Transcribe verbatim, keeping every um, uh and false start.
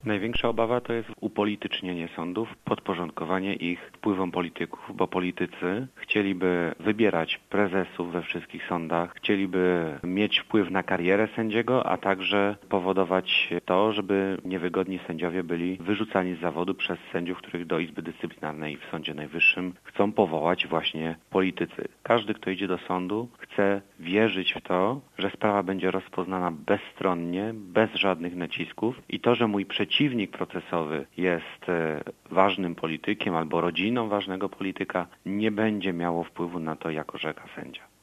Największa obawa to jest upolitycznienie sądów, podporządkowanie ich wpływom polityków, bo politycy chcieliby wybierać prezesów we wszystkich sądach, chcieliby mieć wpływ na karierę sędziego, a także powodować to, żeby niewygodni sędziowie byli wyrzucani z zawodu przez sędziów, których do Izby Dyscyplinarnej w Sądzie Najwyższym chcą powołać właśnie politycy. Każdy, kto idzie do sądu, chce wierzyć w to, że sprawa będzie rozpoznana bezstronnie, bez żadnych nacisków i to, że mój przeciwnik procesowy jest ważnym politykiem albo rodziną ważnego polityka, nie będzie miało wpływu na to, jak orzeka sędzia.